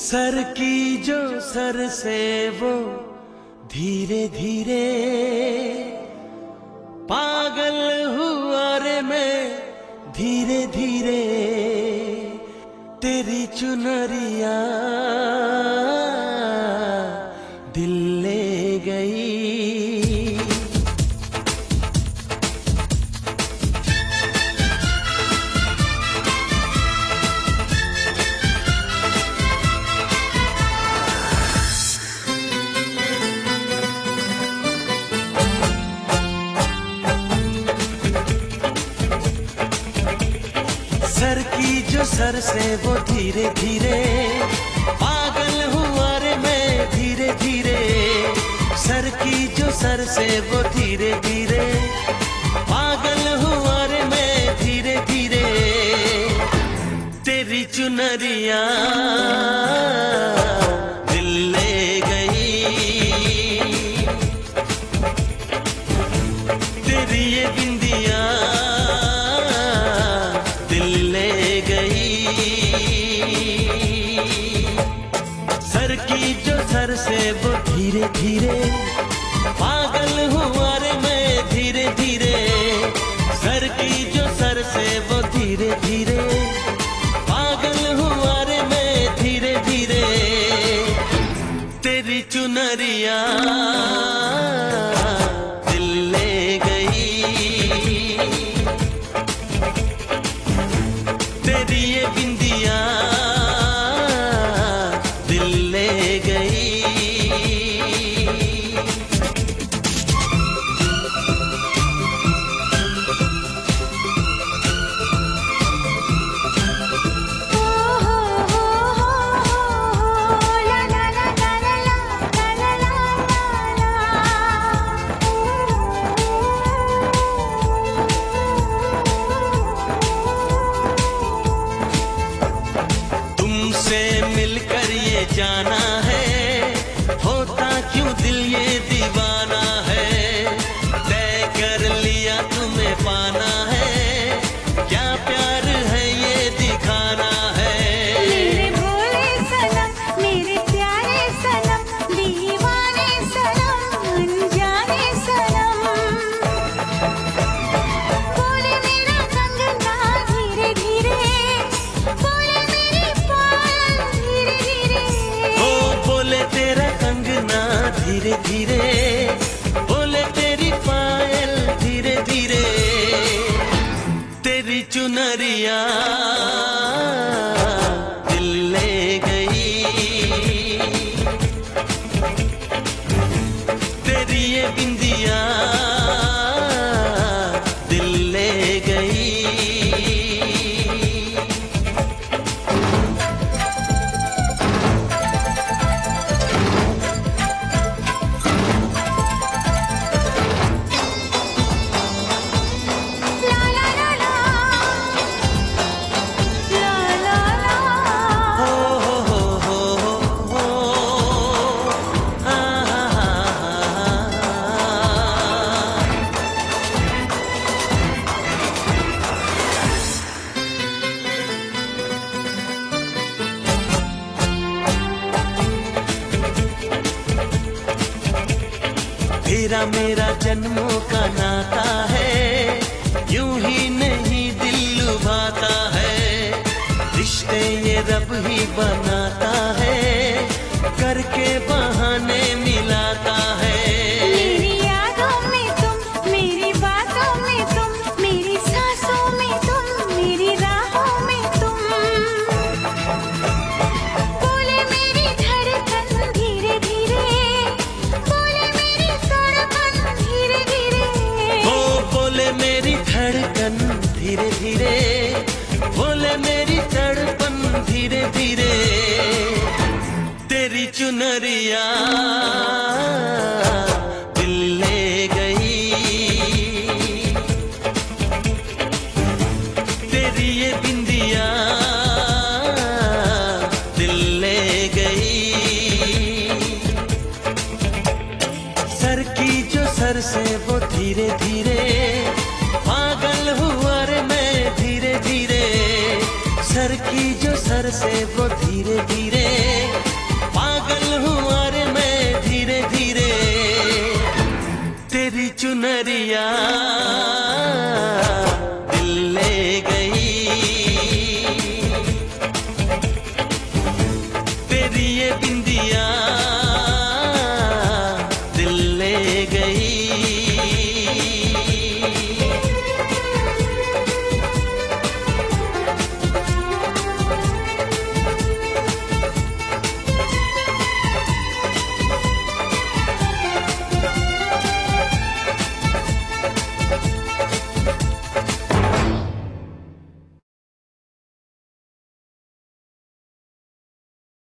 Sir की जो sir से वो धीरे धीरे पागल हुआ रे मैं धीरे धीरे तेरी चुनरिया दिल ले गई। सर की जो सर से वो धीरे धीरे पागल हुआ रे मैं धीरे धीरे। सर की जो सर से वो धीरे धीरे पागल हुआ रे मैं धीरे धीरे तेरी चुनरिया दिल ले गई। तेरी ये बिंदिया सर की जो सर से वो धीरे धीरे पागल हुआ रे मैं धीरे धीरे। सर की जो सर से वो धीरे धीरे पागल हुआ रे मैं धीरे धीरे तेरी चुनरिया दिल ले गई। तेरी ये बिंदिया मिलकर ये जाना है होता क्यों दिल ये दीवाना है। तय कर लिया तुम्हें पाना है क्या प्यार है ये दिखाना है। मेरे भोले सनम मेरे प्यारे सनम दीवाने सनम अनजाने सनम। बोले मेरा कंगना धीरे धीरे बोले मेरी पायल धीरे धीरे। ओ बोले तेरा कंगना धीरे धीरे बोले तेरी पायल धीरे धीरे तेरी चुनरिया दिल ले गई। तेरी ये बिंदिया दिल ले गई। तेरा मेरा जन्मों का नाता है यूं ही नहीं दिल लुभाता है। रिश्ते ये रब ही बनाता है करके बहाने मिलाता है। मेरी यादों में तुम मेरी बातों में तुम मेरी सांसों में तुम मेरी राहों में तुम। बोले मेरी धड़कन धीरे धीरे बोले मेरी तड़पन धीरे धीरे। ओ बोले मेरी धड़कन धीरे धीरे बोले मेरी तड़पन धीरे धीरे तेरी चुनरिया दिल ले गई। तेरी ये बिंदिया दिल ले गई। सर की जो सर से वो धीरे धीरे पागल हुआ रे मैं धीरे धीरे। सर की जो सर से वो धीरे धीरे पागल हूँ